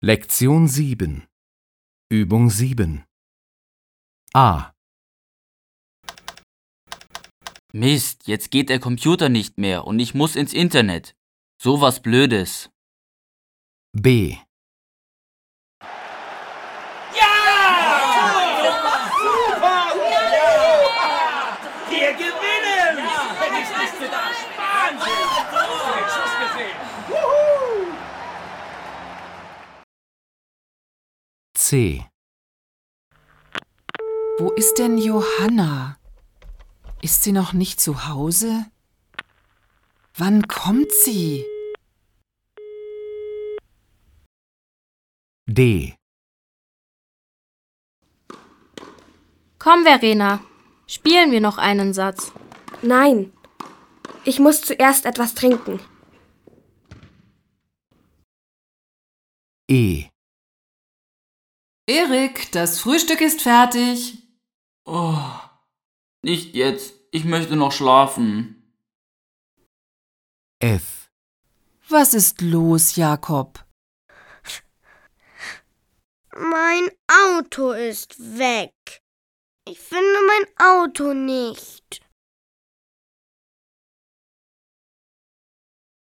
Lektion 7. Übung 7. A. Mist, jetzt geht der Computer nicht mehr und ich muss ins Internet. So was Blödes. B. Wir gewinnen! Ist das Wahnsinn! Schuss gesehen! C. Wo ist denn Johanna? Ist sie noch nicht zu Hause? Wann kommt sie? D. Komm, Verena, spielen wir noch einen Satz. Nein, ich muss zuerst etwas trinken. E. Erik, das Frühstück ist fertig. Oh, nicht jetzt. Ich möchte noch schlafen. F. Was ist los, Jakob? Mein Auto ist weg. Ich finde mein Auto nicht.